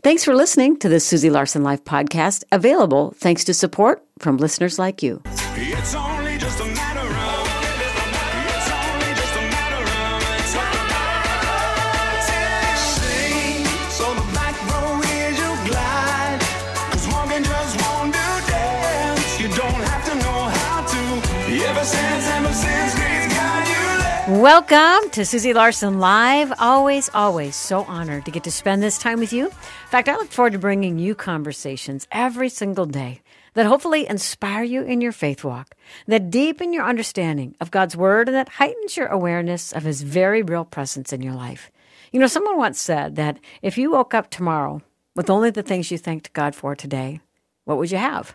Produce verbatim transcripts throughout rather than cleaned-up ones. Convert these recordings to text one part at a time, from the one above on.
Thanks for listening to the Susie Larson Life podcast, available thanks to support from listeners like you. It's only just a matter of, it's only just a matter of, sing, so the back row is you glide, 'cause walking just won't do dance, you don't have to know how to, ever since, ever since, grace got you there. Welcome to Susie Larson Live. Always, always so honored to get to spend this time with you. In fact, I look forward to bringing you conversations every single day that hopefully inspire you in your faith walk, that deepen your understanding of God's Word, and that heightens your awareness of His very real presence in your life. You know, someone once said that if you woke up tomorrow with only the things you thanked God for today, what would you have?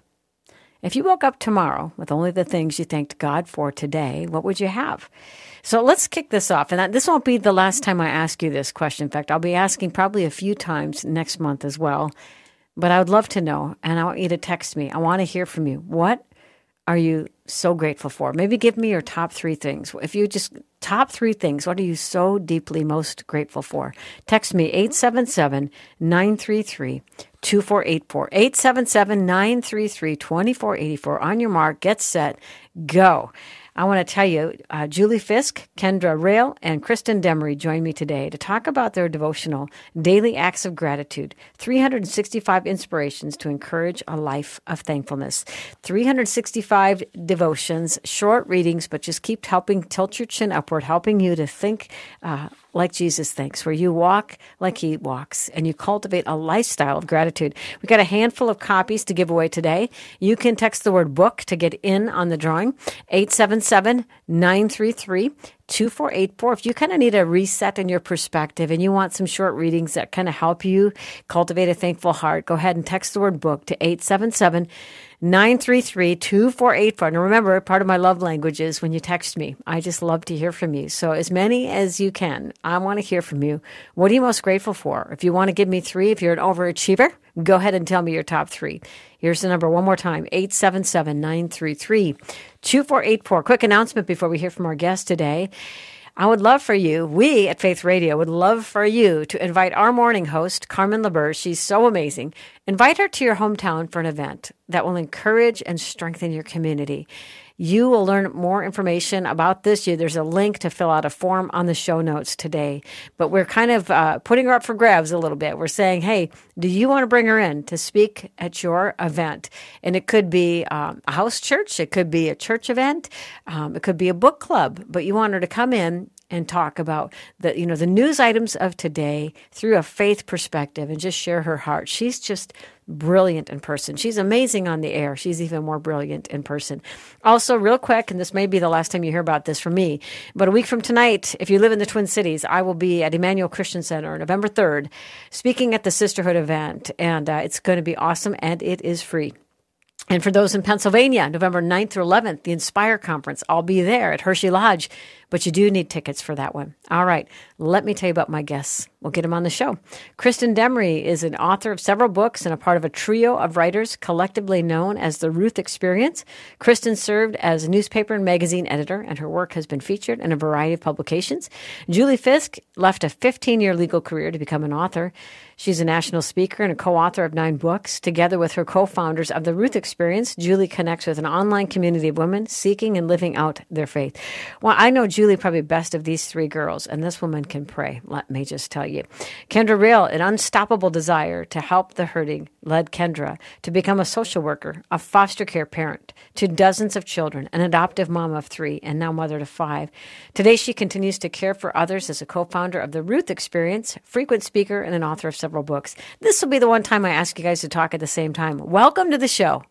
If you woke up tomorrow with only the things you thanked God for today, what would you have? So let's kick this off. And this won't be the last time I ask you this question. In fact, I'll be asking probably a few times next month as well. But I would love to know, and I want you to text me. I want to hear from you. What are you so grateful for? Maybe give me your top three things. If you just, top three things, what are you so deeply most grateful for? Text me eight seven seven, nine three three, two four eight four. eight seven seven, nine three three, two four eight four. On your mark, get set, go. I want to tell you, uh, Julie Fisk, Kendra Rail, and Kristen Demery joined me today to talk about their devotional, Daily Acts of Gratitude, three hundred sixty-five Inspirations to Encourage a Life of Thankfulness. three hundred sixty-five devotions, short readings, but just keep helping tilt your chin upward, helping you to think uh, like Jesus thinks, where you walk like He walks, and you cultivate a lifestyle of gratitude. We've got a handful of copies to give away today. You can text the word book to get in on the drawing, eight seven seven, nine three three, two four eight four. If you kind of need a reset in your perspective and you want some short readings that kind of help you cultivate a thankful heart, go ahead and text the word book to eight seven seven, nine three three, two four eight four. And remember, part of my love language is when you text me. I just love to hear from you. So as many as you can, I want to hear from you. What are you most grateful for? If you want to give me three, if you're an overachiever, go ahead and tell me your top three. Here's the number one more time, eight seven seven, nine three three, two four eight four. Quick announcement before we hear from our guest today. I would love for you, we at Faith Radio would love for you to invite our morning host, Carmen LeBeur. She's so amazing. Invite her to your hometown for an event that will encourage and strengthen your community. You will learn more information about this. There's a link to fill out a form on the show notes today. But we're kind of uh, putting her up for grabs a little bit. We're saying, hey, do you want to bring her in to speak at your event? And it could be um, a house church. It could be a church event. Um, it could be a book club. But you want her to come in and talk about the, you know, the news items of today through a faith perspective and just share her heart. She's just brilliant in person. She's amazing on the air. She's even more brilliant in person. Also, real quick, and this may be the last time you hear about this from me, but a week from tonight, if you live in the Twin Cities, I will be at Emmanuel Christian Center November third, speaking at the Sisterhood event, and uh, it's going to be awesome, and it is free. And for those in Pennsylvania, November ninth through eleventh, the Inspire Conference, I'll be there at Hershey Lodge, but you do need tickets for that one. All right, let me tell you about my guests. We'll get them on the show. Kristen Demery is an author of several books and a part of a trio of writers collectively known as the Ruth Experience. Kristen served as a newspaper and magazine editor, and her work has been featured in a variety of publications. Julie Fisk left a fifteen-year legal career to become an author. She's a national speaker and a co-author of nine books. Together with her co-founders of the Ruth Experience, Julie connects with an online community of women seeking and living out their faith. Well, I know Julie probably best of these three girls, and this woman can pray, let me just tell you. Kendra Rail, an unstoppable desire to help the hurting, led Kendra to become a social worker, a foster care parent to dozens of children, an adoptive mom of three, and now mother to five. Today, she continues to care for others as a co-founder of the Ruth Experience, frequent speaker, and an author of several books. This will be the one time I ask you guys to talk at the same time. Welcome to the show.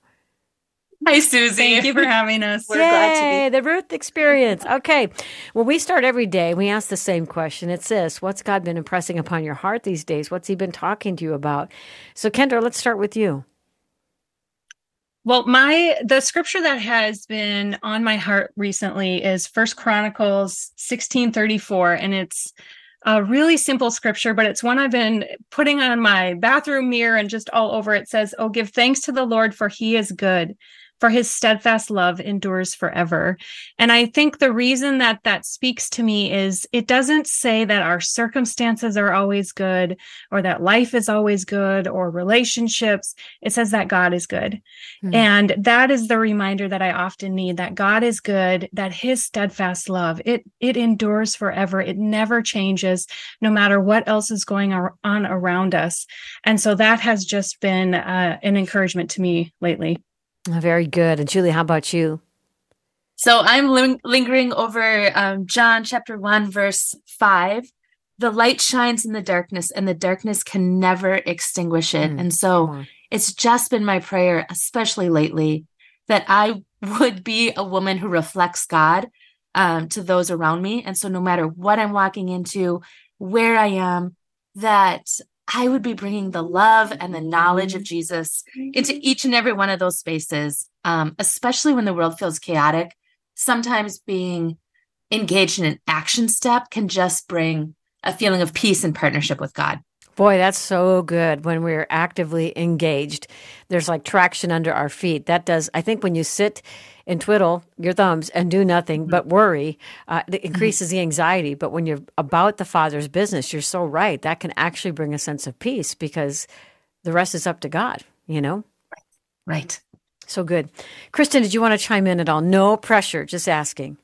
Hi, Susie. Thank you for having us. We're Yay, glad to be. The Ruth Experience. Okay. Well, we start every day. We ask the same question. It's this: what's God been impressing upon your heart these days? What's He been talking to you about? So, Kendra, let's start with you. Well, my the scripture that has been on my heart recently is First Chronicles sixteen thirty-four, and it's a really simple scripture, but it's one I've been putting on my bathroom mirror and just all over. It says, "Oh, give thanks to the Lord, for He is good. for his steadfast love endures forever. And I think the reason that that speaks to me is it doesn't say that our circumstances are always good or that life is always good or relationships. It says that God is good. Mm. And that is the reminder that I often need, that God is good, that his steadfast love, it, it endures forever. It never changes, no matter what else is going on around us. And so that has just been uh, an encouragement to me lately. Very good. And Julie, how about you? So I'm ling- lingering over um, John chapter one, verse five. The light shines in the darkness and the darkness can never extinguish it. Mm, and so it's just been my prayer, especially lately, that I would be a woman who reflects God um, to those around me. And so no matter what I'm walking into, where I am, that I would be bringing the love and the knowledge of Jesus into each and every one of those spaces, um, especially when the world feels chaotic. Sometimes being engaged in an action step can just bring a feeling of peace and partnership with God. Boy, that's so good when we're actively engaged. There's like traction under our feet. That does, I think when you sit and twiddle your thumbs and do nothing but worry, uh, it increases the anxiety. But when you're about the Father's business, you're so right. That can actually bring a sense of peace because the rest is up to God, you know? Right. So good. Kristen, did you want to chime in at all? No pressure, just asking.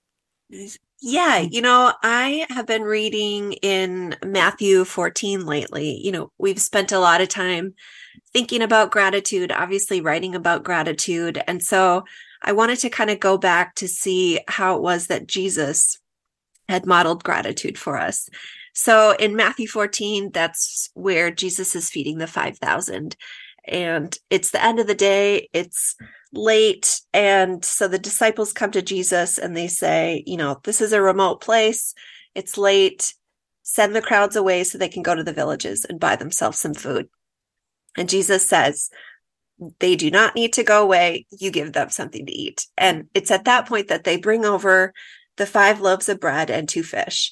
Yeah, you know, I have been reading in Matthew fourteen lately. You know, we've spent a lot of time thinking about gratitude, obviously writing about gratitude. And so I wanted to kind of go back to see how it was that Jesus had modeled gratitude for us. So in Matthew fourteen, that's where Jesus is feeding the five thousand. And it's the end of the day, it's late. And so the disciples come to Jesus and they say, you know, this is a remote place. It's late. Send the crowds away so they can go to the villages and buy themselves some food. And Jesus says, they do not need to go away. You give them something to eat. And it's at that point that they bring over the five loaves of bread and two fish.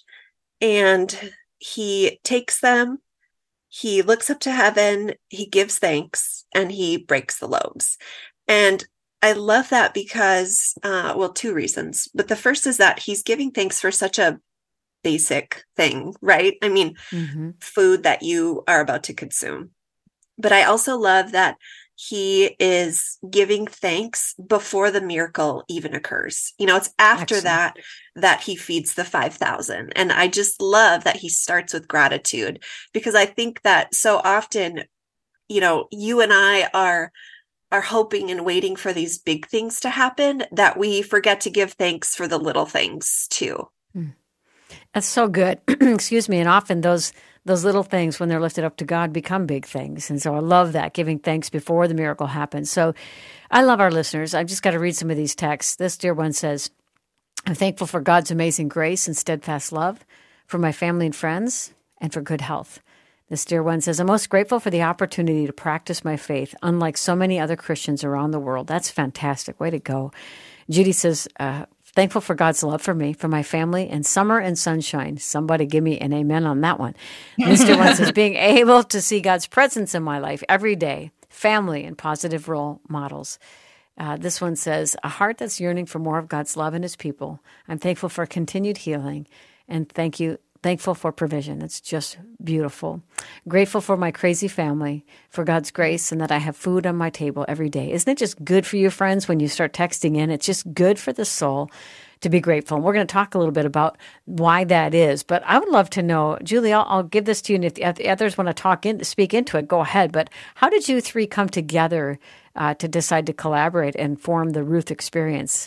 And he takes them. He looks up to heaven, he gives thanks, and he breaks the loaves. And I love that because, uh, well, two reasons. But the first is that he's giving thanks for such a basic thing, right? I mean, mm-hmm. food that you are about to consume. But I also love that he is giving thanks before the miracle even occurs. You know, it's after Excellent. that that he feeds the five thousand. And I just love that he starts with gratitude, because I think that so often, you know, you and I are are hoping and waiting for these big things to happen, that we forget to give thanks for the little things too. That's so good. Excuse me. And often those those little things, when they're lifted up to God, become big things. And so I love that, giving thanks before the miracle happens. So I love our listeners. I've just got to read some of these texts. This dear one says, I'm thankful for God's amazing grace and steadfast love, for my family and friends, and for good health. This dear one says, I'm most grateful for the opportunity to practice my faith, unlike so many other Christians around the world. That's fantastic. Way to go. Judy says, uh, thankful for God's love for me, for my family, and summer and sunshine. Somebody give me an amen on that one. Mister One says, being able to see God's presence in my life every day, family, and positive role models. Uh, this one says, a heart that's yearning for more of God's love in his people. I'm thankful for continued healing, and thank you. Thankful for provision. It's just beautiful. Grateful for my crazy family, for God's grace, and that I have food on my table every day. Isn't it just good for you, friends, when you start texting in? It's just good for the soul to be grateful. And we're going to talk a little bit about why that is. But I would love to know, Julie, I'll, I'll give this to you, and if the, if the others want to talk in, speak into it, go ahead. But how did you three come together uh, to decide to collaborate and form the Ruth Experience?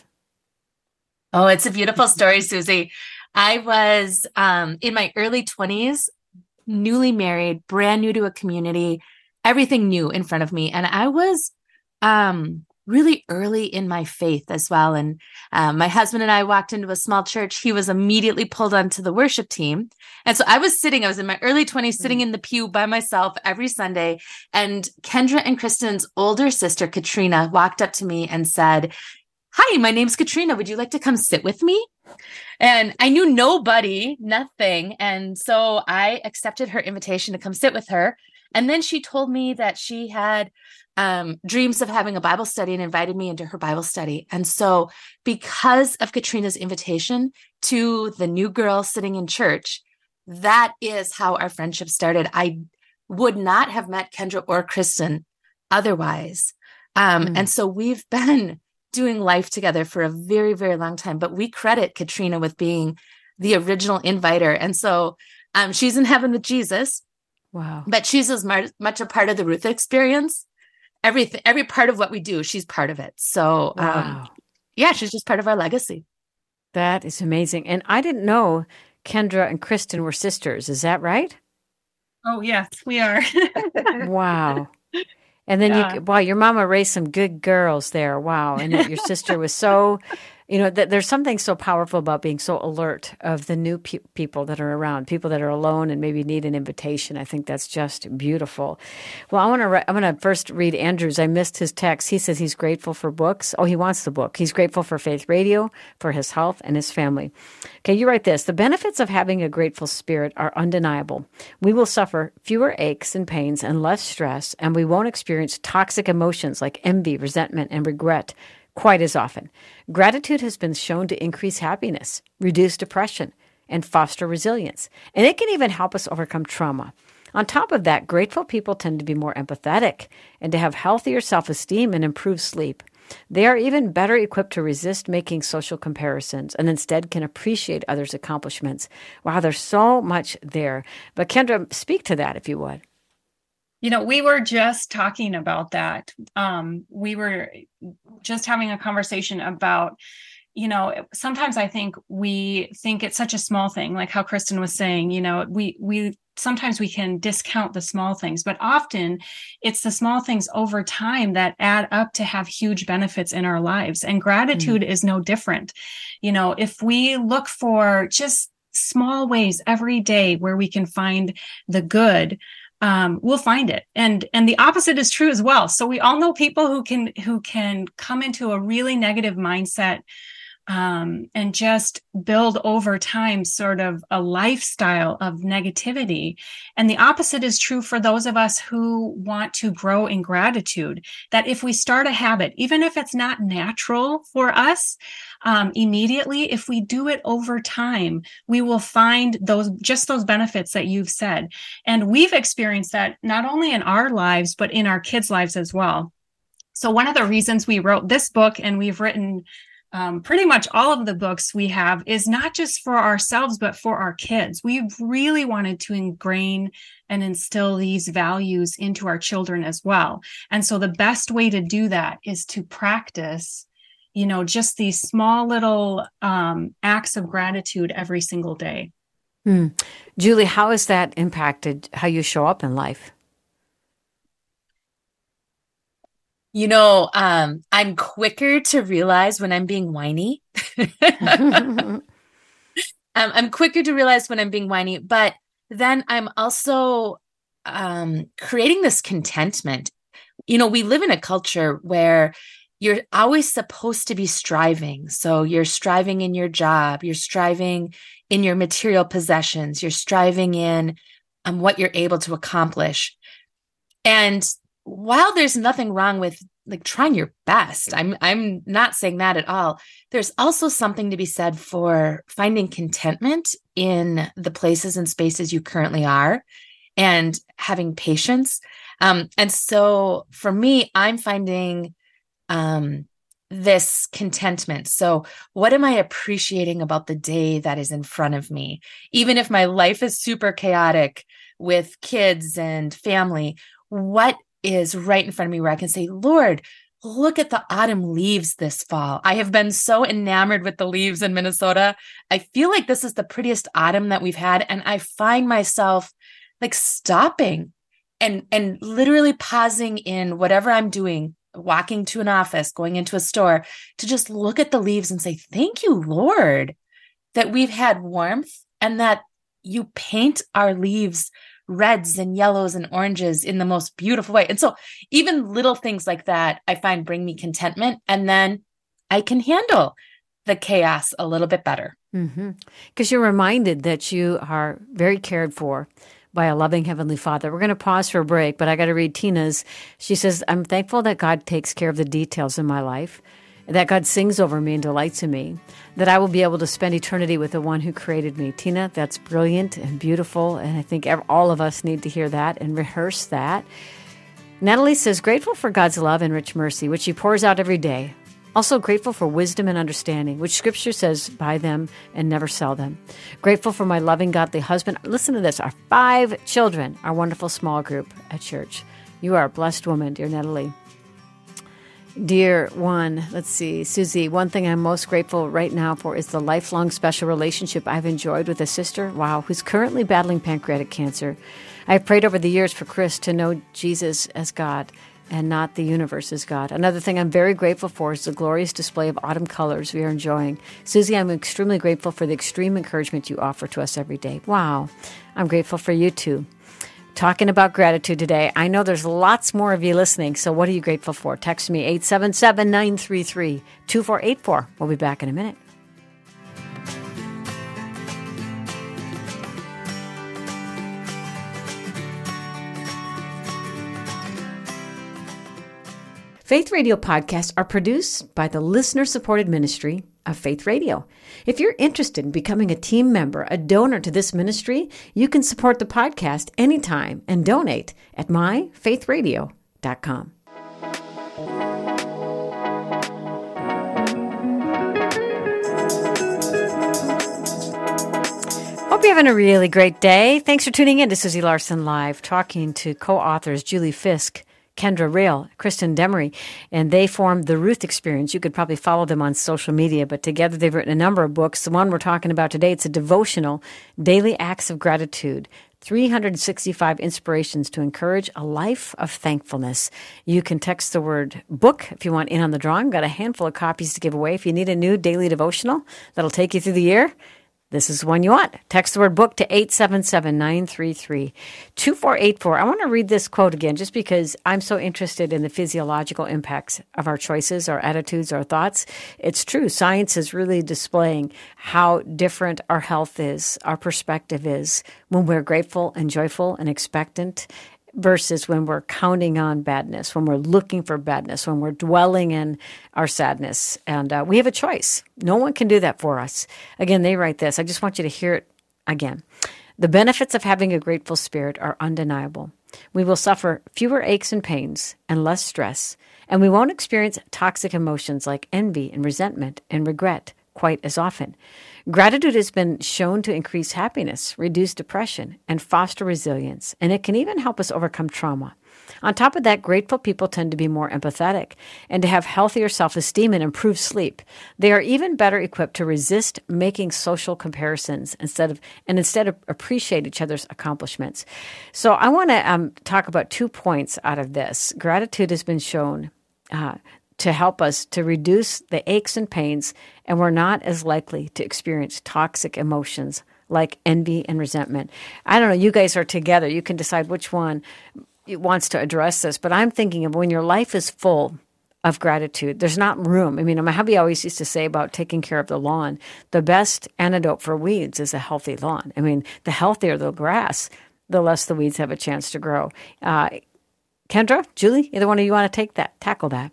Oh, it's a beautiful story, Susie. I was um, in my early twenties, newly married, brand new to a community, everything new in front of me. And I was um, really early in my faith as well. And um, my husband and I walked into a small church. He was immediately pulled onto the worship team. And so I was sitting, I was in my early twenties, sitting in the pew by myself every Sunday. And Kendra and Kristen's older sister, Katrina, walked up to me and said, hi, my name's Katrina. Would you like to come sit with me? And I knew nobody, nothing. And so I accepted her invitation to come sit with her. And then she told me that she had um, dreams of having a Bible study and invited me into her Bible study. And so because of Katrina's invitation to the new girl sitting in church, that is how our friendship started. I would not have met Kendra or Kristen otherwise. Um, mm. And so we've been doing life together for a very, very long time, but we credit Katrina with being the original inviter. And so um, she's in heaven with Jesus. Wow. But she's as much, much a part of the Ruth experience. Everything, every part of what we do, she's part of it. So wow. um, yeah, she's just part of our legacy. That is amazing. And I didn't know Kendra and Kristen were sisters. Is that right? Oh, yes, we are. Wow. And then yeah. you, wow, your mama raised some good girls there. Wow. And that your sister was so, you know, that there's something so powerful about being so alert of the new pe- people that are around, people that are alone and maybe need an invitation. I think that's just beautiful. Well, I want to, re- I'm going to first read Andrew's. I missed his text. He says he's grateful for books. Oh, he wants the book. He's grateful for Faith Radio, for his health and his family. Okay, you write this. The benefits of having a grateful spirit are undeniable. We will suffer fewer aches and pains and less stress, and we won't experience toxic emotions like envy, resentment, and regret quite as often. Gratitude has been shown to increase happiness, reduce depression, and foster resilience. And it can even help us overcome trauma. On top of that, grateful people tend to be more empathetic and to have healthier self-esteem and improved sleep. They are even better equipped to resist making social comparisons and instead can appreciate others' accomplishments. Wow, there's so much there. But Kendra, speak to that if you would. You know, we were just talking about that. Um, we were just having a conversation about, you know, sometimes I think we think it's such a small thing, like how Kristen was saying, you know, we, we, sometimes we can discount the small things, but often it's the small things over time that add up to have huge benefits in our lives. And gratitude mm. is no different. You know, if we look for just small ways every day where we can find the good, um, we'll find it. And, and the opposite is true as well. So we all know people who can, who can come into a really negative mindset, um, and just build over time sort of a lifestyle of negativity. And the opposite is true for those of us who want to grow in gratitude, that if we start a habit, even if it's not natural for us, um, immediately, if we do it over time, we will find those, just those benefits that you've said. And we've experienced that not only in our lives, but in our kids' lives as well. So one of the reasons we wrote this book, and we've written Um, pretty much all of the books we have, is not just for ourselves, but for our kids. We've really wanted to ingrain and instill these values into our children as well. And so the best way to do that is to practice, you know, just these small little um, acts of gratitude every single day. Hmm. Julie, how has that impacted how you show up in life? You know, um, I'm quicker to realize when I'm being whiny. um, I'm quicker to realize when I'm being whiny, but then I'm also um, creating this contentment. You know, we live in a culture where you're always supposed to be striving. So you're striving in your job, you're striving in your material possessions, you're striving in um, what you're able to accomplish. And while there's nothing wrong with like trying your best, I'm I'm not saying that at all. There's also something to be said for finding contentment in the places and spaces you currently are and having patience. Um, and so for me, I'm finding um, this contentment. So what am I appreciating about the day that is in front of me? Even if my life is super chaotic with kids and family, what is right in front of me where I can say, Lord, look at the autumn leaves this fall. I have been so enamored with the leaves in Minnesota. I feel like this is the prettiest autumn that we've had. And I find myself like stopping and, and literally pausing in whatever I'm doing, walking to an office, going into a store, to just look at the leaves and say, thank you, Lord, that we've had warmth and that you paint our leaves reds and yellows and oranges in the most beautiful way. And so even little things like that, I find bring me contentment, and then I can handle the chaos a little bit better. Mm-hmm. Because you're reminded that you are very cared for by a loving Heavenly Father. We're going to pause for a break, but I got to read Tina's. She says, I'm thankful that God takes care of the details in my life, that God sings over me and delights in me, that I will be able to spend eternity with the one who created me. Tina, that's brilliant and beautiful, and I think all of us need to hear that and rehearse that. Natalie says, grateful for God's love and rich mercy, which he pours out every day. Also grateful for wisdom and understanding, which Scripture says, buy them and never sell them. Grateful for my loving, godly husband. Listen to this, our five children, our wonderful small group at church. You are a blessed woman, dear Natalie. Dear one, let's see, Susie, one thing I'm most grateful right now for is the lifelong special relationship I've enjoyed with a sister, wow, who's currently battling pancreatic cancer. I've prayed over the years for Chris to know Jesus as God and not the universe as God. Another thing I'm very grateful for is the glorious display of autumn colors we are enjoying. Susie, I'm extremely grateful for the extreme encouragement you offer to us every day. Wow, I'm grateful for you too. Talking about gratitude today. I know there's lots more of you listening, so what are you grateful for? Text me eight seven seven, nine three three, two four eight four. We'll be back in a minute. Faith Radio podcasts are produced by the listener-supported ministry of Faith Radio. If you're interested in becoming a team member, a donor to this ministry, you can support the podcast anytime and donate at my faith radio dot com. Hope you're having a really great day. Thanks for tuning in to Susie Larson Live, talking to co-authors Julie Fisk, Kendra Rail, Kristen Demery, and they formed the Ruth Experience. You could probably follow them on social media, but together they've written a number of books. The one we're talking about today, it's a devotional, Daily Acts of Gratitude, three hundred sixty-five inspirations to encourage a life of thankfulness. You can text the word book if you want in on the drawing. We've got a handful of copies to give away. If you need a new daily devotional that'll take you through the year, this is the one you want. Text the word book to eight seven seven, nine three three, two four eight four. I want to read this quote again just because I'm so interested in the physiological impacts of our choices, our attitudes, our thoughts. It's true. Science is really displaying how different our health is, our perspective is when we're grateful and joyful and expectant versus when we're counting on badness, when we're looking for badness, when we're dwelling in our sadness. And uh, we have a choice. No one can do that for us. Again, they write this. I just want you to hear it again. The benefits of having a grateful spirit are undeniable. We will suffer fewer aches and pains and less stress, and we won't experience toxic emotions like envy and resentment and regret quite as often. Gratitude has been shown to increase happiness, reduce depression, and foster resilience, and it can even help us overcome trauma. On top of that, grateful people tend to be more empathetic and to have healthier self-esteem and improved sleep. They are even better equipped to resist making social comparisons instead of and instead of appreciate each other's accomplishments. So I want to um, talk about two points out of this. Gratitude has been shown uh, to help us to reduce the aches and pains, and we're not as likely to experience toxic emotions like envy and resentment. I don't know, you guys are together. You can decide which one wants to address this, but I'm thinking of when your life is full of gratitude, there's not room. I mean, my hubby always used to say about taking care of the lawn, the best antidote for weeds is a healthy lawn. I mean, the healthier the grass, the less the weeds have a chance to grow. Uh, Kendra, Julie, either one of you want to take that, tackle that?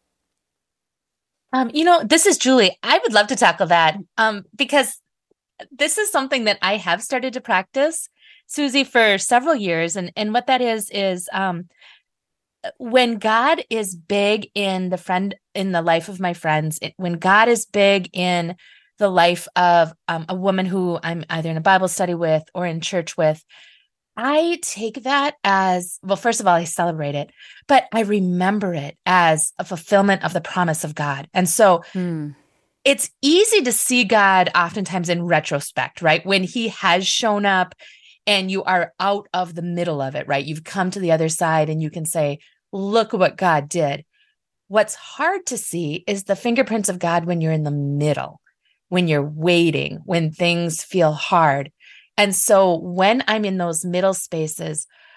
Um, you know, this is Julie. I would love to tackle that um, because this is something that I have started to practice, Susie, for several years. And, and what that is, is um, when God is big in the friend, in the life of my friends, it, when God is big in the life of um, a woman who I'm either in a Bible study with or in church with, I take that as, well, first of all, I celebrate it, but I remember it as a fulfillment of the promise of God. And so hmm. it's easy to see God oftentimes in retrospect, right? When he has shown up and you are out of the middle of it, right? You've come to the other side and you can say, look what God did. What's hard to see is the fingerprints of God when you're in the middle, when you're waiting, when things feel hard. And so when I'm in those middle spaces,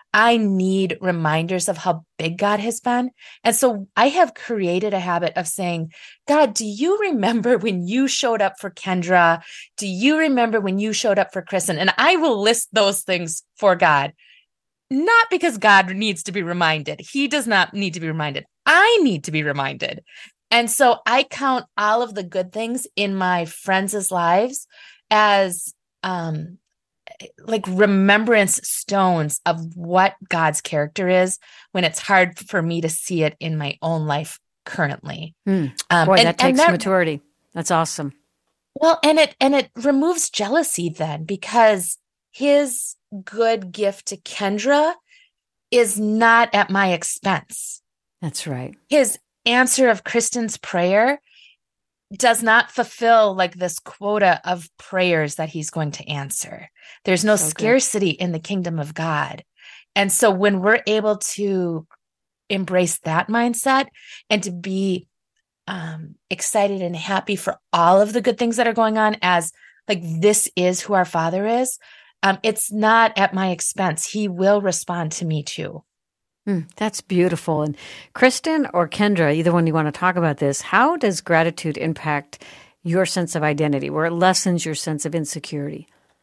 I need reminders of how big God has been. And so I have created a habit of saying, God, do you remember when you showed up for Kendra? Do you remember when you showed up for Kristen? And I will list those things for God, not because God needs to be reminded. He does not need to be reminded. I need to be reminded. And so I count all of the good things in my friends' lives as um, like remembrance stones of what God's character is when it's hard for me to see it in my own life currently. Mm. Um, Boy, and, that takes that, maturity. That's awesome. Well, and it and it removes jealousy then, because his good gift to Kendra is not at my expense. That's right. His answer of Kristen's prayer does not fulfill like this quota of prayers that he's going to answer. There's no so scarcity good. in the kingdom of God. And so when we're able to embrace that mindset and to be um, excited and happy for all of the good things that are going on, as like, this is who our Father is, um, it's not at my expense. He will respond to me too. Mm, that's beautiful. And Kristen or Kendra, either one you want to talk about this, how does gratitude impact your sense of identity, where it lessens your sense of insecurity?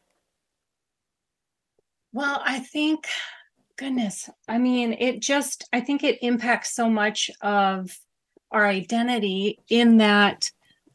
Well, I think, goodness, I mean, it just, I think it impacts so much of our identity in that,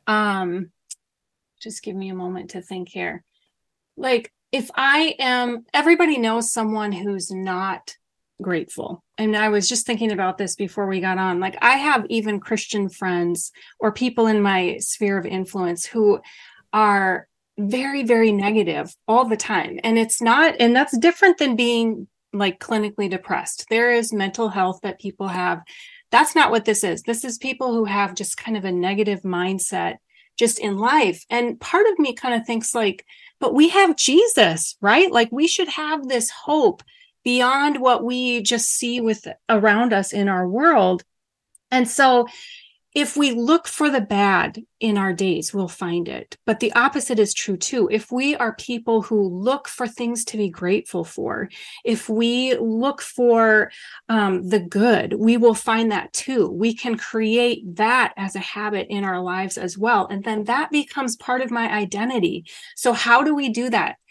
um, just give me a moment to think here. Like, if I am, everybody knows someone who's not grateful. And I was just thinking about this before we got on. Like, I have even Christian friends or people in my sphere of influence who are very, very negative all the time. And it's not, and that's different than being like clinically depressed. There is mental health that people have. That's not what this is. This is people who have just kind of a negative mindset just in life. And part of me kind of thinks like, but we have Jesus, right? Like, we should have this hope beyond what we just see with around us in our world. And so if we look for the bad in our days, we'll find it. But the opposite is true too. If we are people who look for things to be grateful for, if we look for um, the good, we will find that too. We can create that as a habit in our lives as well. And then that becomes part of my identity. So how do we do that?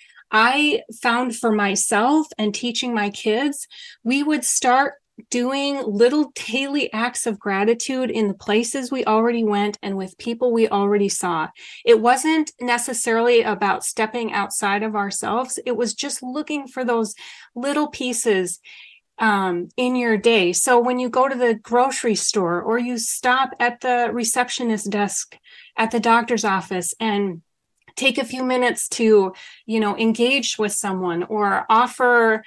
I found for myself and teaching my kids, we would start doing little daily acts of gratitude in the places we already went and with people we already saw. It wasn't necessarily about stepping outside of ourselves. It was just looking for those little pieces um, in your day. So when you go to the grocery store or you stop at the receptionist desk at the doctor's office and take a few minutes to, you know, engage with someone or offer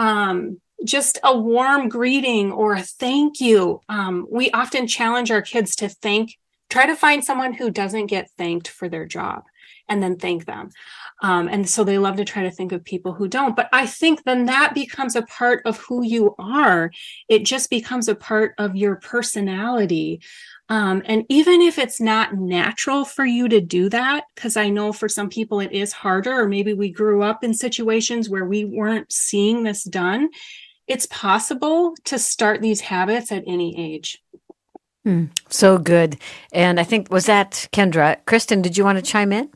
um, just a warm greeting or a thank you. Um, we often challenge our kids to thank, try to find someone who doesn't get thanked for their job and then thank them. Um, and so they love to try to think of people who don't. But I think then that becomes a part of who you are. It just becomes a part of your personality. Um, and even if it's not natural for you to do that, because I know for some people it is harder, or maybe we grew up in situations where we weren't seeing this done, it's possible to start these habits at any age. Hmm, so good. And I think, was that Kendra? Kristen, did you want to chime in?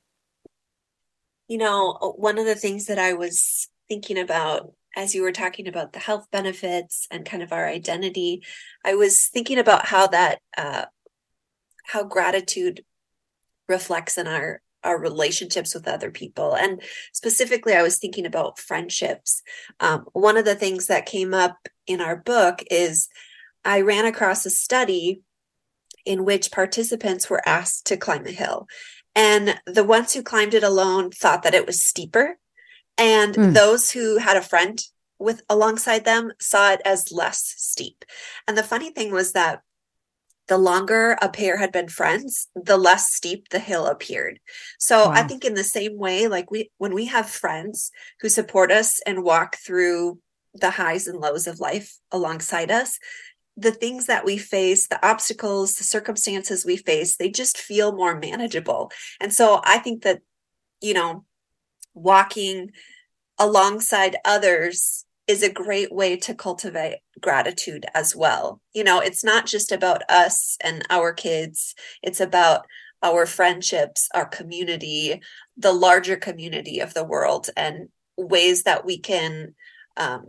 You know, one of the things that I was thinking about as you were talking about the health benefits and kind of our identity, I was thinking about how that, uh, how gratitude reflects in our, our relationships with other people. And specifically, I was thinking about friendships. Um, one of the things that came up in our book is I ran across a study in which participants were asked to climb a hill. And the ones who climbed it alone thought that it was steeper. And mm. those who had a friend with alongside them saw it as less steep. And the funny thing was that the longer a pair had been friends, the less steep the hill appeared. So wow. I think in the same way, like we, when we have friends who support us and walk through the highs and lows of life alongside us, the things that we face, the obstacles, the circumstances we face, they just feel more manageable. And so I think that, you know, walking alongside others is a great way to cultivate gratitude as well. You know, it's not just about us and our kids. It's about our friendships, our community, the larger community of the world, and ways that we can um,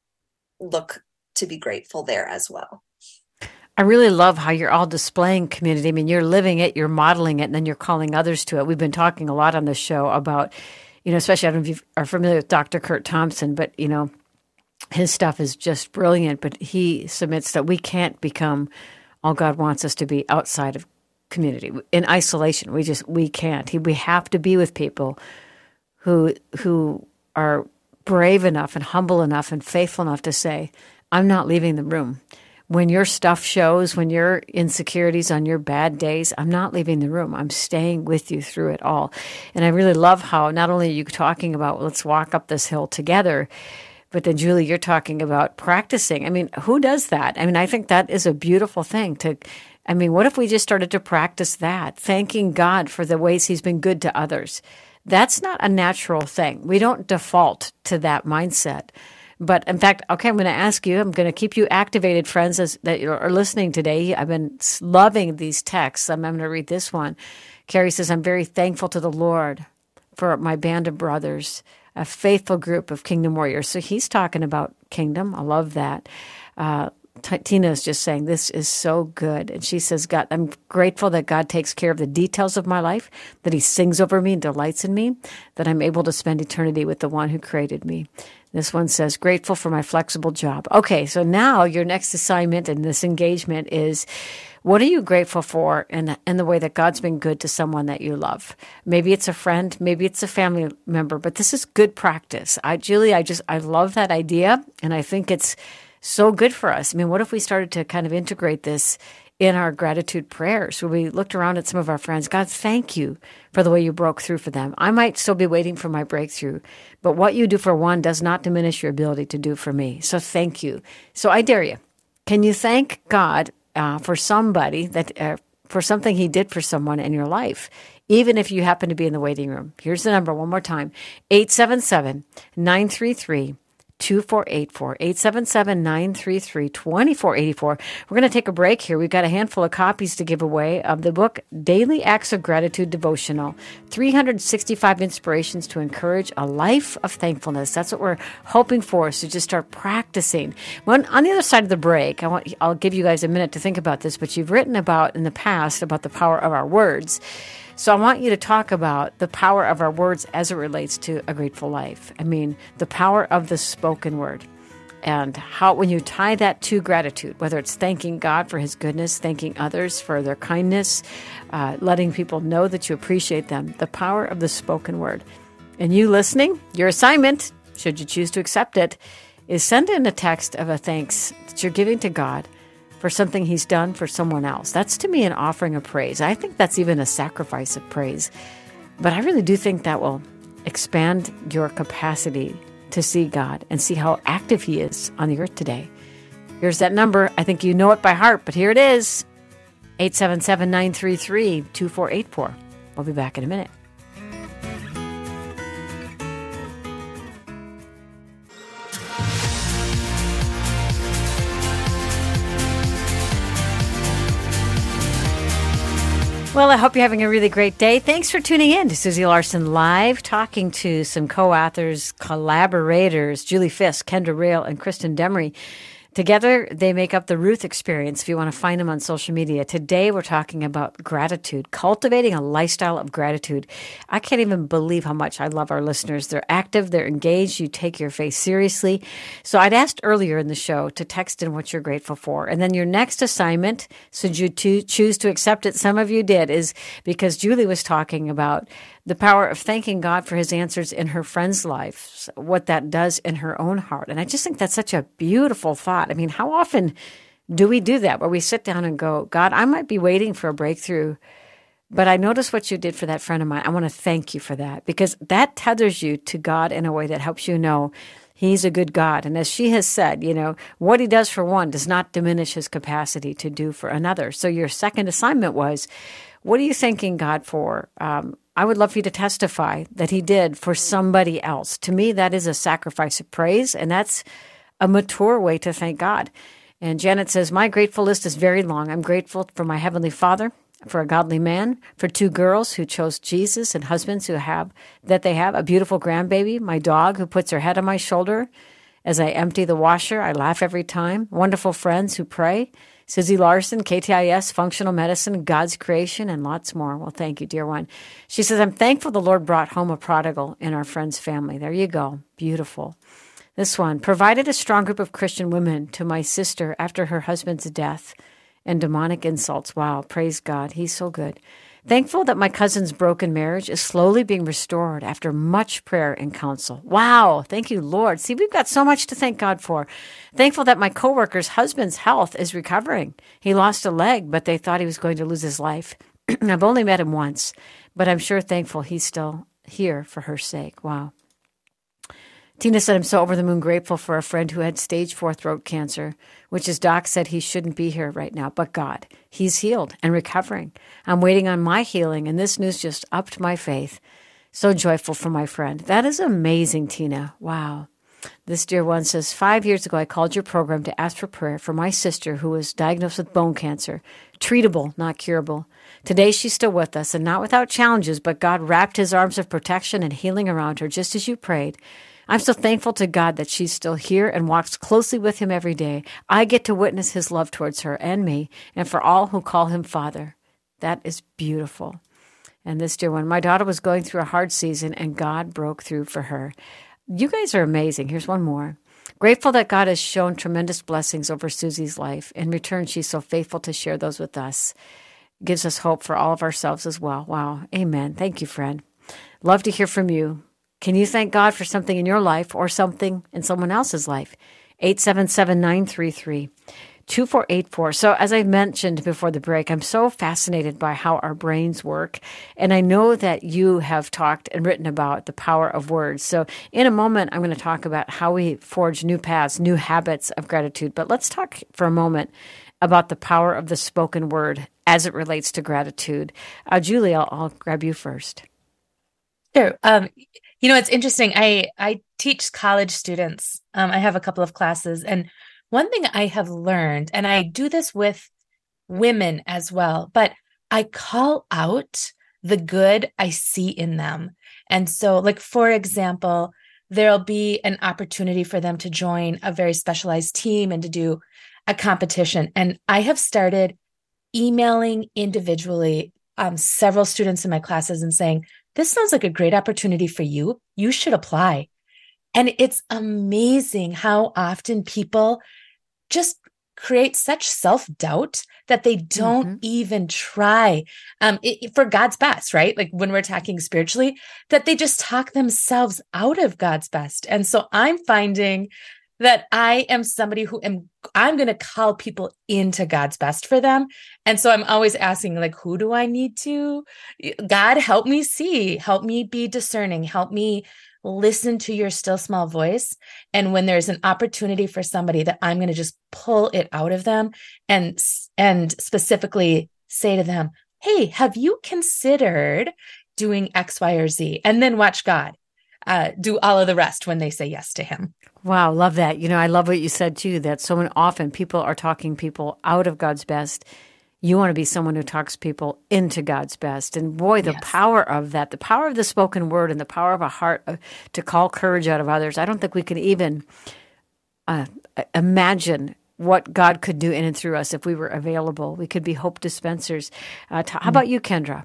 look to be grateful there as well. I really love how you're all displaying community. I mean, you're living it, you're modeling it, and then you're calling others to it. We've been talking a lot on this show about, you know, especially, I don't know if you are familiar with Doctor Kurt Thompson, but, you know, his stuff is just brilliant. But he submits that we can't become all God wants us to be outside of community, in isolation. We just, we can't. He, we have to be with people who who are brave enough and humble enough and faithful enough to say, I'm not leaving the room. When your stuff shows, when your insecurities on your bad days, I'm not leaving the room. I'm staying with you through it all. And I really love how not only are you talking about, well, let's walk up this hill together, but then, Julie, you're talking about practicing. I mean, who does that? I mean, I think that is a beautiful thing to, I mean, what if we just started to practice that, thanking God for the ways he's been good to others? That's not a natural thing. We don't default to that mindset. But in fact, okay, I'm going to ask you, I'm going to keep you activated, friends, as, that are listening today. I've been loving these texts. I'm, I'm going to read this one. Carrie says, I'm very thankful to the Lord for my band of brothers, a faithful group of kingdom warriors. So he's talking about kingdom. I love that. Uh, T- Tina is just saying, this is so good. And she says, God, I'm grateful that God takes care of the details of my life, that he sings over me and delights in me, that I'm able to spend eternity with the one who created me. This one says, grateful for my flexible job. Okay, so now your next assignment in this engagement is, what are you grateful for in, in the way that God's been good to someone that you love? Maybe it's a friend, maybe it's a family member, but this is good practice. I, Julie, I just, I love that idea, and I think it's so good for us. I mean, what if we started to kind of integrate this in our gratitude prayers, where we looked around at some of our friends? God, thank you for the way you broke through for them. I might still be waiting for my breakthrough, but what you do for one does not diminish your ability to do for me. So thank you. So I dare you. Can you thank God uh, for somebody, that uh, for something he did for someone in your life, even if you happen to be in the waiting room? Here's the number one more time, eight seven seven, nine three three, two four eight four, eight seven seven, nine three three, two four eight four. We're going to take a break here. We've got a handful of copies to give away of the book, Daily Acts of Gratitude Devotional, three hundred sixty-five Inspirations to Encourage a Life of Thankfulness. That's what we're hoping for, so just start practicing. When, on the other side of the break, I want, I'll give you guys a minute to think about this, but you've written about in the past about the power of our words. So I want you to talk about the power of our words as it relates to a grateful life. I mean, the power of the spoken word, and how when you tie that to gratitude, whether it's thanking God for his goodness, thanking others for their kindness, uh, letting people know that you appreciate them, the power of the spoken word. And you listening, your assignment, should you choose to accept it, is send in a text of a thanks that you're giving to God for something he's done for someone else. That's, to me, an offering of praise. I think that's even a sacrifice of praise. But I really do think that will expand your capacity to see God and see how active he is on the earth today. Here's that number. I think you know it by heart, but here it is, eight seven seven, nine three three, two four eight four. We'll be back in a minute. Well, I hope you're having a really great day. Thanks for tuning in to Susie Larson Live, talking to some co-authors, collaborators, Julie Fisk, Kendra Rail, and Kristen Demery. Together, they make up the Ruth Experience, if you want to find them on social media. Today, we're talking about gratitude, cultivating a lifestyle of gratitude. I can't even believe how much I love our listeners. They're active, they're engaged, you take your faith seriously. So I'd asked earlier in the show to text in what you're grateful for. And then your next assignment, should you to choose to accept it, some of you did, is because Julie was talking about the power of thanking God for his answers in her friend's life, what that does in her own heart. And I just think that's such a beautiful thought. I mean, how often do we do that, where we sit down and go, God, I might be waiting for a breakthrough, but I noticed what you did for that friend of mine. I want to thank you for that, because that tethers you to God in a way that helps you know he's a good God. And as she has said, you know, what he does for one does not diminish his capacity to do for another. So your second assignment was, what are you thanking God for? Um, I would love for you to testify that he did for somebody else. To me, that is a sacrifice of praise, and that's a mature way to thank God. And Janet says, my grateful list is very long. I'm grateful for my Heavenly Father, for a godly man, for two girls who chose Jesus, and husbands who have, that they have, a beautiful grandbaby, my dog who puts her head on my shoulder as I empty the washer. I laugh every time. Wonderful friends who pray. Susie Larson, K T I S, Functional Medicine, God's Creation, and lots more. Well, thank you, dear one. She says, I'm thankful the Lord brought home a prodigal in our friend's family. There you go. Beautiful. This one, provided a strong group of Christian women to my sister after her husband's death and demonic insults. Wow, praise God. He's so good. Thankful that my cousin's broken marriage is slowly being restored after much prayer and counsel. Wow, thank you, Lord. See, we've got so much to thank God for. Thankful that my coworker's husband's health is recovering. He lost a leg, but they thought he was going to lose his life. I've only met him once, but I'm sure thankful he's still here for her sake. Wow. Tina said, I'm so over the moon grateful for a friend who had stage four throat cancer, which his doc said he shouldn't be here right now, but God, he's healed and recovering. I'm waiting on my healing, and this news just upped my faith. So joyful for my friend. That is amazing, Tina. Wow. This dear one says, five years ago, I called your program to ask for prayer for my sister who was diagnosed with bone cancer, treatable, not curable. Today, she's still with us, and not without challenges, but God wrapped his arms of protection and healing around her, just as you prayed. I'm so thankful to God that she's still here and walks closely with him every day. I get to witness his love towards her and me, and for all who call him Father. That is beautiful. And this dear one, my daughter was going through a hard season, and God broke through for her. You guys are amazing. Here's one more. Grateful that God has shown tremendous blessings over Susie's life. In return, she's so faithful to share those with us. Gives us hope for all of ourselves as well. Wow. Amen. Thank you, friend. Love to hear from you. Can you thank God for something in your life or something in someone else's life? eight seven seven, nine three three, two four eight four. So as I mentioned before the break, I'm so fascinated by how our brains work. And I know that you have talked and written about the power of words. So in a moment, I'm going to talk about how we forge new paths, new habits of gratitude. But let's talk for a moment about the power of the spoken word as it relates to gratitude. Uh, Julie, I'll, I'll grab you first. Sure. Um, you know, it's interesting. I, I teach college students. Um, I have a couple of classes. And one thing I have learned, and I do this with women as well, but I call out the good I see in them. And so, like, for example, there'll be an opportunity for them to join a very specialized team and to do a competition. And I have started emailing individually um, several students in my classes and saying, this sounds like a great opportunity for you. You should apply. And it's amazing how often people just create such self-doubt that they don't mm-hmm. even try um, it, for God's best, right? Like when we're talking spiritually, that they just talk themselves out of God's best. And so I'm finding that I am somebody who am, I'm going to call people into God's best for them. And so I'm always asking, like, who do I need to, God, help me see, help me be discerning, help me listen to your still small voice. And when there's an opportunity for somebody, that I'm going to just pull it out of them and, and specifically say to them, hey, have you considered doing X, Y, or Z? And then watch God uh, do all of the rest when they say yes to him. Wow, love that. You know, I love what you said too, that so often people are talking people out of God's best. You want to be someone who talks people into God's best. And boy, the yes. power of that, the power of the spoken word and the power of a heart uh, to call courage out of others. I don't think we can even uh, imagine what God could do in and through us if we were available. We could be hope dispensers. Uh, t- how about you, Kendra?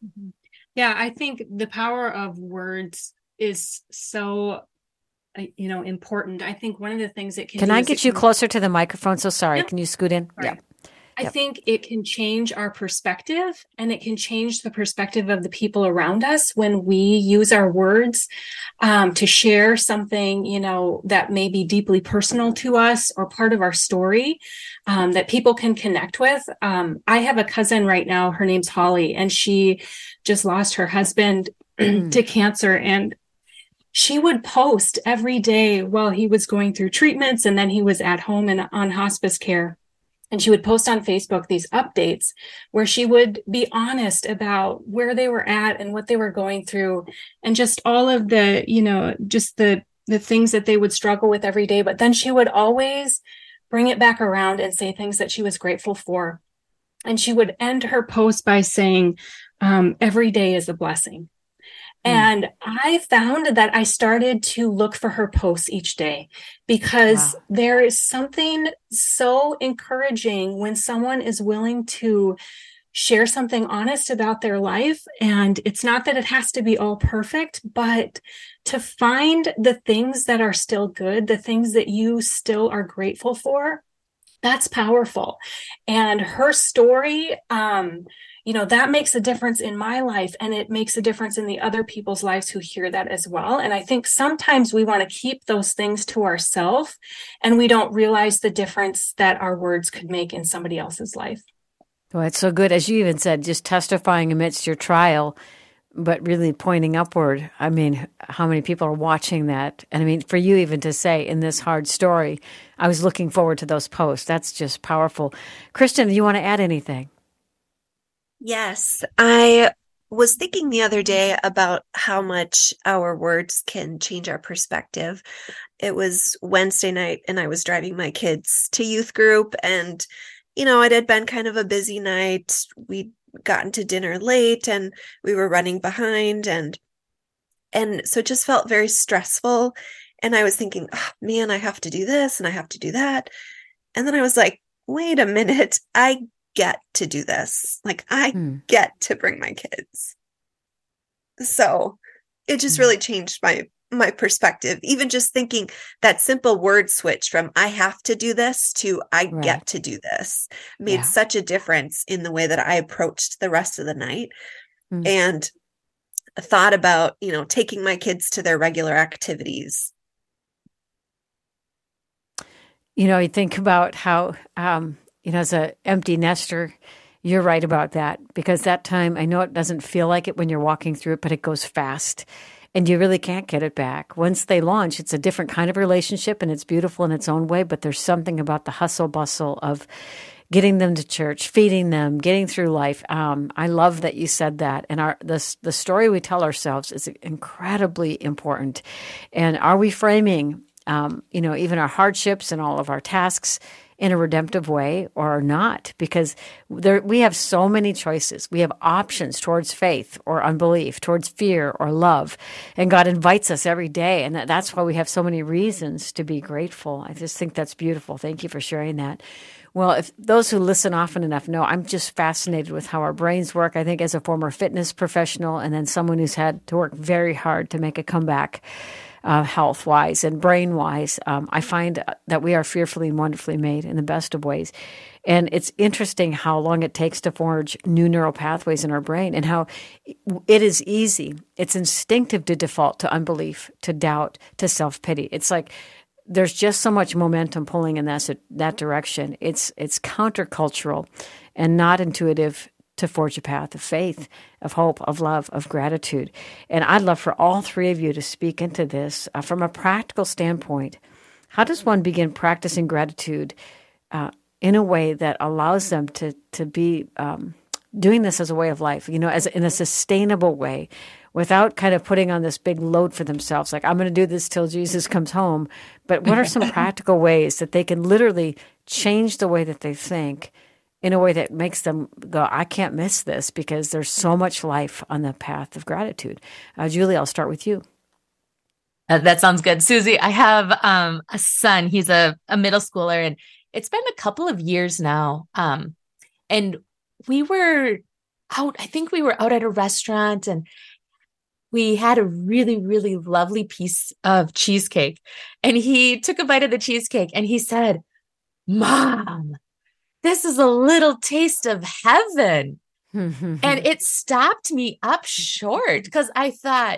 Yeah, I think the power of words is so you know, important. I think one of the things that can Can do I get you can, closer to the microphone? So sorry. Yeah. Can you scoot in? Right. Yeah. I yep. think it can change our perspective, and it can change the perspective of the people around us when we use our words um, to share something, you know, that may be deeply personal to us or part of our story um, that people can connect with. Um, I have a cousin right now. Her name's Holly, and she just lost her husband to cancer. And she would post every day while he was going through treatments, and then he was at home and on hospice care. And she would post on Facebook these updates where she would be honest about where they were at and what they were going through, and just all of the, you know, just the the things that they would struggle with every day. But then she would always bring it back around and say things that she was grateful for. And she would end her post by saying, um, every day is a blessing. And I found that I started to look for her posts each day, because wow. there is something so encouraging when someone is willing to share something honest about their life. And it's not that it has to be all perfect, but to find the things that are still good, the things that you still are grateful for, that's powerful. And her story, um, you know, that makes a difference in my life, and it makes a difference in the other people's lives who hear that as well. And I think sometimes we want to keep those things to ourselves, and we don't realize the difference that our words could make in somebody else's life. Well, it's so good. As you even said, just testifying amidst your trial, but really pointing upward. I mean, how many people are watching that? And I mean, for you even to say in this hard story, I was looking forward to those posts. That's just powerful. Kristen, do you want to add anything? Yes, I was thinking the other day about how much our words can change our perspective. It was Wednesday night and I was driving my kids to youth group, and, you know, it had been kind of a busy night. We'd gotten to dinner late and we were running behind, and, and so it just felt very stressful. And I was thinking, oh, man, I have to do this and I have to do that. And then I was like, wait a minute, I get to do this. Like, I hmm. get to bring my kids. So it just hmm. really changed my my perspective. Even just thinking that simple word switch from I have to do this to I right. get to do this made yeah. such a difference in the way that I approached the rest of the night. Hmm. And thought about, you know, taking my kids to their regular activities. You know, you think about how um you know, as an empty nester, you're right about that, because that time, I know it doesn't feel like it when you're walking through it, but it goes fast and you really can't get it back. Once they launch, it's a different kind of relationship and it's beautiful in its own way, but there's something about the hustle bustle of getting them to church, feeding them, getting through life. Um, I love that you said that. And our the, the story we tell ourselves is incredibly important. And are we framing, um, you know, even our hardships and all of our tasks in a redemptive way or not? Because there, we have so many choices. We have options towards faith or unbelief, towards fear or love. And God invites us every day. And that's why we have so many reasons to be grateful. I just think that's beautiful. Thank you for sharing that. Well, if those who listen often enough know, I'm just fascinated with how our brains work. I think as a former fitness professional and then someone who's had to work very hard to make a comeback, Uh, health-wise and brain-wise, um, I find that we are fearfully and wonderfully made in the best of ways. And it's interesting how long it takes to forge new neural pathways in our brain, and how it is easy. It's instinctive to default to unbelief, to doubt, to self-pity. It's like there's just so much momentum pulling in that, that direction. It's, it's countercultural and not intuitive to forge a path of faith, of hope, of love, of gratitude. And I'd love for all three of you to speak into this uh, from a practical standpoint. How does one begin practicing gratitude uh, in a way that allows them to to be um, doing this as a way of life, you know, as in a sustainable way, without kind of putting on this big load for themselves, like I'm going to do this till Jesus comes home. But what are some practical ways that they can literally change the way that they think in a way that makes them go, I can't miss this, because there's so much life on the path of gratitude? Uh, Julie, I'll start with you. Uh, that sounds good. Susie, I have um, a son. He's a, a middle schooler, and it's been a couple of years now. Um, and we were out, I think we were out at a restaurant, and we had a really, really lovely piece of cheesecake. And he took a bite of the cheesecake and he said, Mom, this is a little taste of heaven. And it stopped me up short, because I thought,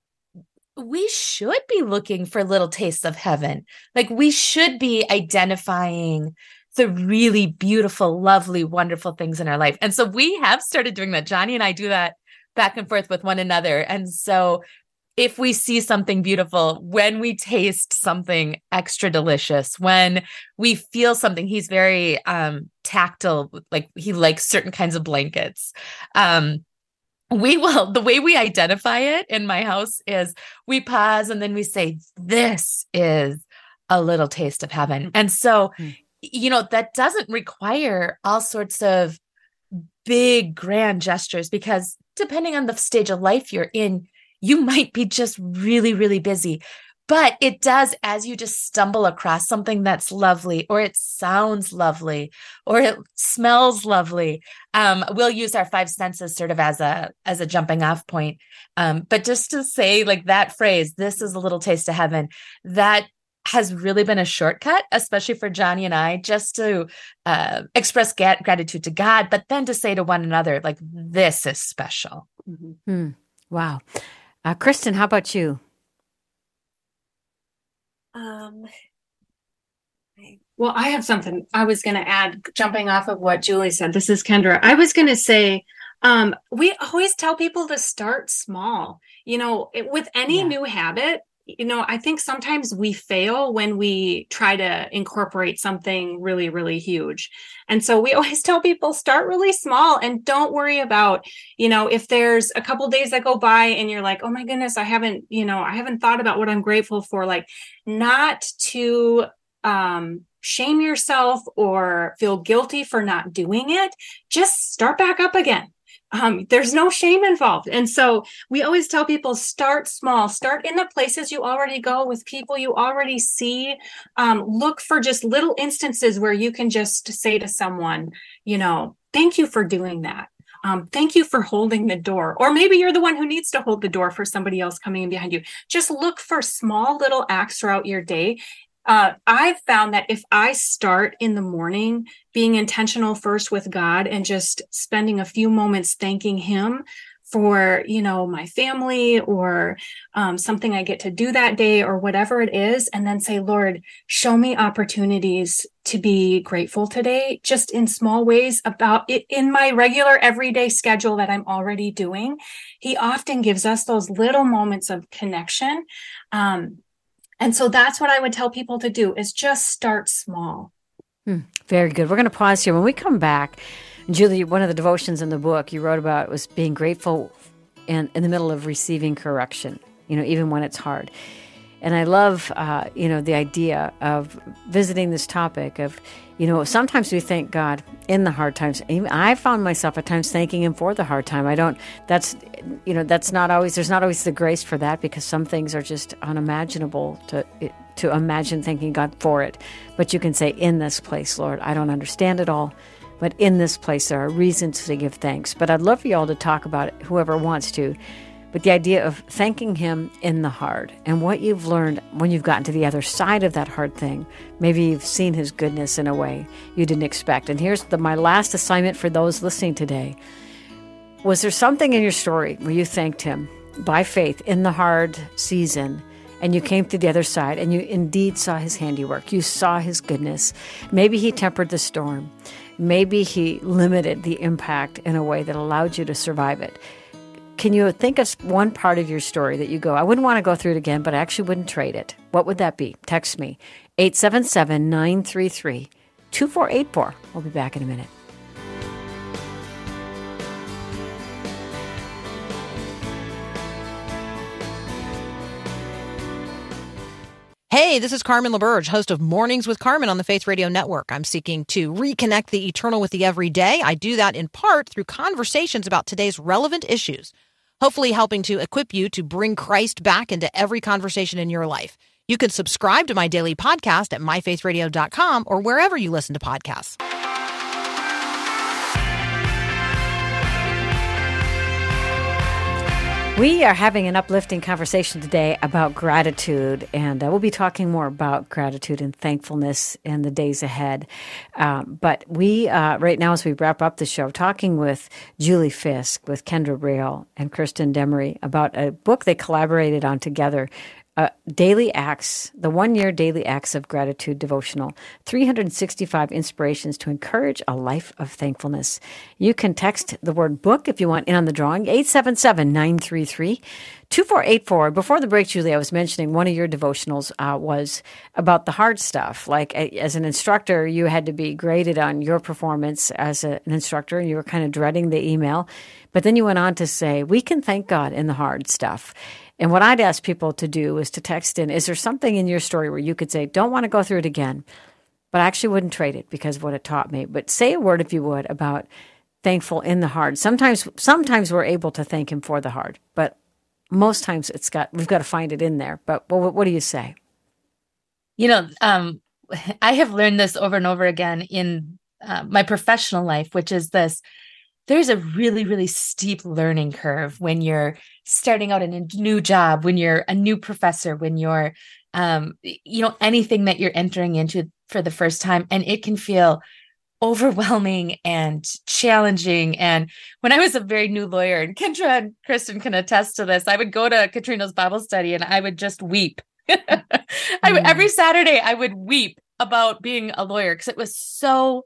we should be looking for little tastes of heaven. Like, we should be identifying the really beautiful, lovely, wonderful things in our life. And so we have started doing that. Johnny and I do that back and forth with one another. And so if we see something beautiful, when we taste something extra delicious, when we feel something. He's very um, tactile, like he likes certain kinds of blankets. Um, we will, the way we identify it in my house is we pause and then we say, this is a little taste of heaven. And so, mm-hmm. you know, that doesn't require all sorts of big, grand gestures, because depending on the stage of life you're in, you might be just really, really busy. But it does, as you just stumble across something that's lovely, or it sounds lovely, or it smells lovely. Um, we'll use our five senses sort of as a as a jumping off point. Um, but just to say, like, that phrase, this is a little taste of heaven, that has really been a shortcut, especially for Johnny and I, just to uh, express ga- gratitude to God, but then to say to one another, like, this is special. Mm-hmm. Hmm. Wow. Uh, Kristen, how about you? Um, well, I have something I was going to add, jumping off of what Julie said. This is Kendra. I was going to say, um, we always tell people to start small. You know, it, with any yeah. new habit, you know, I think sometimes we fail when we try to incorporate something really, really huge. And so we always tell people, start really small and don't worry about, you know, if there's a couple days that go by and you're like, oh my goodness, I haven't, you know, I haven't thought about what I'm grateful for, like, not to um, shame yourself or feel guilty for not doing it. Just start back up again. Um, there's no shame involved. And so we always tell people, start small, start in the places you already go with people you already see. Um, look for just little instances where you can just say to someone, you know, thank you for doing that. Um, thank you for holding the door. Or maybe you're the one who needs to hold the door for somebody else coming in behind you. Just look for small little acts throughout your day. Uh, I've found that if I start in the morning being intentional first with God and just spending a few moments thanking Him for, you know, my family or um, something I get to do that day or whatever it is, and then say, Lord, show me opportunities to be grateful today, just in small ways about it in my regular everyday schedule that I'm already doing. He often gives us those little moments of connection. Um, And so that's what I would tell people to do, is just start small. Hmm, very good. We're going to pause here. When we come back, Julie, one of the devotions in the book you wrote about was being grateful in, in the middle of receiving correction, you know, even when it's hard. And I love, uh, you know, the idea of visiting this topic of, you know, sometimes we thank God in the hard times. Even I found myself at times thanking Him for the hard time. I don't, that's, you know, that's not always, there's not always the grace for that, because some things are just unimaginable to to imagine thanking God for it. But you can say, in this place, Lord, I don't understand it all, but in this place there are reasons to give thanks. But I'd love for you all to talk about it, whoever wants to. But the idea of thanking Him in the hard, and what you've learned when you've gotten to the other side of that hard thing. Maybe you've seen His goodness in a way you didn't expect. And here's the, my last assignment for those listening today. Was there something in your story where you thanked Him by faith in the hard season, and you came to the other side, and you indeed saw His handiwork? You saw His goodness. Maybe He tempered the storm. Maybe He limited the impact in a way that allowed you to survive it. Can you think of one part of your story that you go, I wouldn't want to go through it again, but I actually wouldn't trade it? What would that be? Text me, eight seven seven, nine three three, two four eight four. We'll be back in a minute. Hey, this is Carmen LaBerge, host of Mornings with Carmen on the Faith Radio Network. I'm seeking to reconnect the eternal with the everyday. I do that in part through conversations about today's relevant issues, hopefully helping to equip you to bring Christ back into every conversation in your life. You can subscribe to my daily podcast at my faith radio dot com or wherever you listen to podcasts. We are having an uplifting conversation today about gratitude, and uh, we'll be talking more about gratitude and thankfulness in the days ahead. Um, but we, uh, right now, as we wrap up the show, talking with Julie Fisk, with Kendra Braille, and Kristen Demery about a book they collaborated on together, uh, Daily Acts, the one-year Daily Acts of Gratitude devotional, three hundred sixty-five inspirations to encourage a life of thankfulness. You can text the word book if you want in on the drawing, eight seven seven, nine three three, two four eight four. Before the break, Julie, I was mentioning one of your devotionals uh, was about the hard stuff. Like as an instructor, you had to be graded on your performance as a, an instructor, and you were kind of dreading the email. But then you went on to say, we can thank God in the hard stuff. And what I'd ask people to do is to text in, is there something in your story where you could say, don't want to go through it again, but I actually wouldn't trade it because of what it taught me. But say a word, if you would, about thankful in the hard. Sometimes sometimes we're able to thank him for the hard, but most times it's got we've got to find it in there. But what, what do you say? You know, um, I have learned this over and over again in uh, my professional life, which is this. There's a really, really steep learning curve when you're starting out in a new job, when you're a new professor, when you're, um, you know, anything that you're entering into for the first time. And it can feel overwhelming and challenging. And when I was a very new lawyer, and Kendra and Kristen can attest to this, I would go to Katrina's Bible study and I would just weep. I would, every Saturday I would weep about being a lawyer because it was so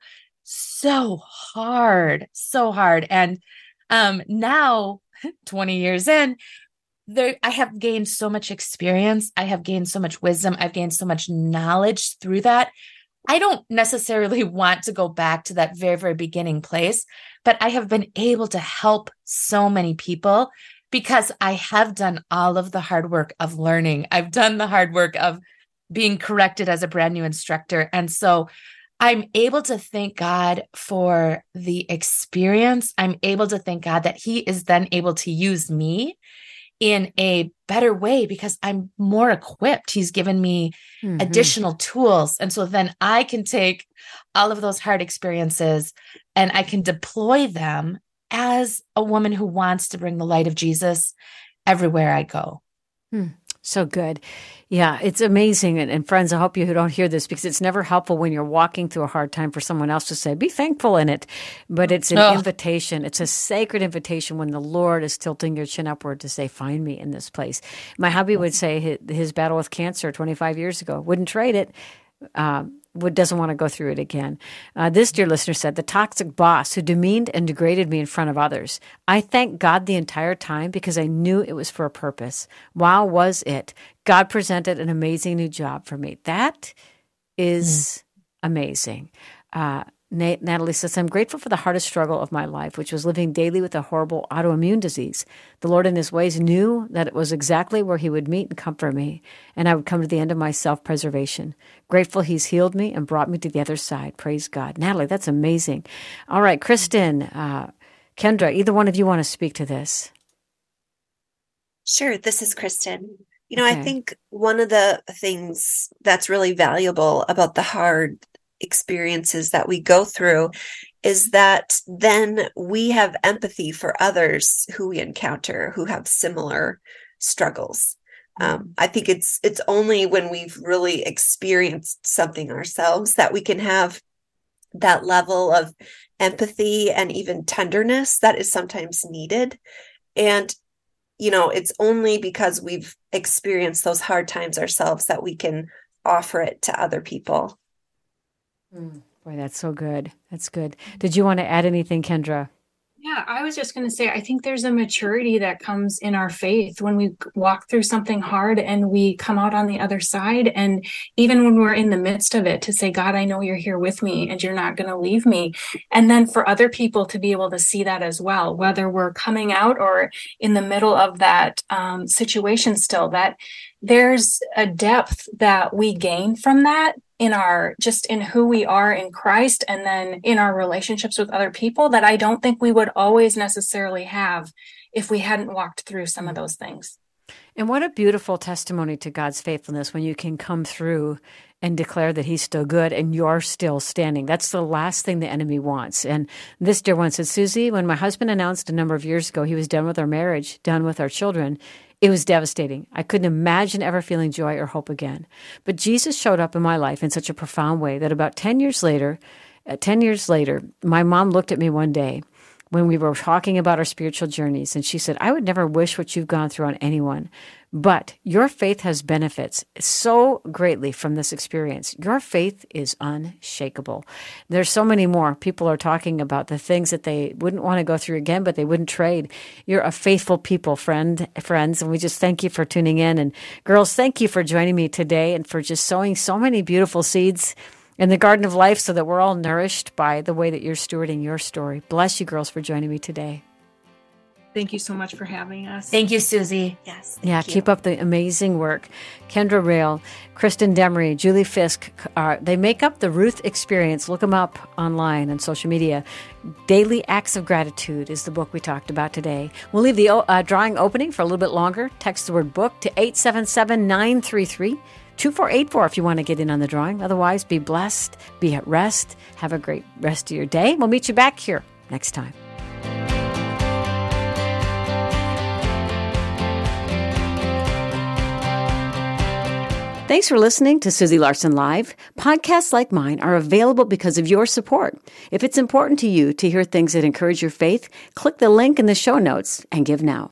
So hard, so hard. And um, now, twenty years in, there, I have gained so much experience. I have gained so much wisdom. I've gained so much knowledge through that. I don't necessarily want to go back to that very, very beginning place, but I have been able to help so many people because I have done all of the hard work of learning. I've done the hard work of being corrected as a brand new instructor. And so I'm able to thank God for the experience. I'm able to thank God that he is then able to use me in a better way because I'm more equipped. He's given me mm-hmm. additional tools. And so then I can take all of those hard experiences and I can deploy them as a woman who wants to bring the light of Jesus everywhere I go. Hmm. So good. Yeah, it's amazing. And, and friends, I hope you don't hear this because it's never helpful when you're walking through a hard time for someone else to say, be thankful in it. But it's an oh. invitation. It's a sacred invitation when the Lord is tilting your chin upward to say, find me in this place. My hubby would say his, his battle with cancer twenty-five years ago, wouldn't trade it. Um, would doesn't want to go through it again. Uh, this dear listener said, the toxic boss who demeaned and degraded me in front of others. I thanked God the entire time because I knew it was for a purpose. Wow, was it? God presented an amazing new job for me. That is mm. amazing. Uh, Natalie says, I'm grateful for the hardest struggle of my life, which was living daily with a horrible autoimmune disease. The Lord in his ways knew that it was exactly where he would meet and comfort me, and I would come to the end of my self-preservation. Grateful he's healed me and brought me to the other side. Praise God. Natalie, that's amazing. All right, Kristen, uh, Kendra, either one of you want to speak to this? Sure, this is Kristen. You know, Okay. I think one of the things that's really valuable about the hard experiences that we go through is that then we have empathy for others who we encounter who have similar struggles. Um, I think it's it's only when we've really experienced something ourselves that we can have that level of empathy and even tenderness that is sometimes needed. And, you know, it's only because we've experienced those hard times ourselves that we can offer it to other people. Mm, boy, that's so good. That's good. Did you want to add anything, Kendra? Yeah, I was just going to say, I think there's a maturity that comes in our faith when we walk through something hard and we come out on the other side. And even when we're in the midst of it, to say, God, I know you're here with me and you're not going to leave me. And then for other people to be able to see that as well, whether we're coming out or in the middle of that um, situation still, that there's a depth that we gain from that in our, just in who we are in Christ, and then in our relationships with other people that I don't think we would always necessarily have if we hadn't walked through some of those things. And what a beautiful testimony to God's faithfulness when you can come through and declare that he's still good and you're still standing. That's the last thing the enemy wants. And this dear one said, Susie, when my husband announced a number of years ago he was done with our marriage, done with our children, it was devastating. I couldn't imagine ever feeling joy or hope again. But Jesus showed up in my life in such a profound way that about ten years later, uh, ten years later, my mom looked at me one day when we were talking about our spiritual journeys. And she said, I would never wish what you've gone through on anyone, but your faith has benefits so greatly from this experience. Your faith is unshakable. There's so many more. People are talking about the things that they wouldn't want to go through again, but they wouldn't trade. You're a faithful people, friend, friends, and we just thank you for tuning in. And girls, thank you for joining me today and for just sowing so many beautiful seeds in the garden of life so that we're all nourished by the way that you're stewarding your story. Bless you, girls, for joining me today. Thank you so much for having us. Thank you, Susie. Yes. Yeah, you. keep up the amazing work. Kendra Rail, Kristen Demery, Julie Fisk, uh, they make up the Ruth Experience. Look them up online and social media. Daily Acts of Gratitude is the book we talked about today. We'll leave the uh, drawing opening for a little bit longer. Text the word book to eight seven seven, nine three three, two four eight four if you want to get in on the drawing. Otherwise, be blessed, be at rest, have a great rest of your day. We'll meet you back here next time. Thanks for listening to Susie Larson Live. Podcasts like mine are available because of your support. If it's important to you to hear things that encourage your faith, click the link in the show notes and give now.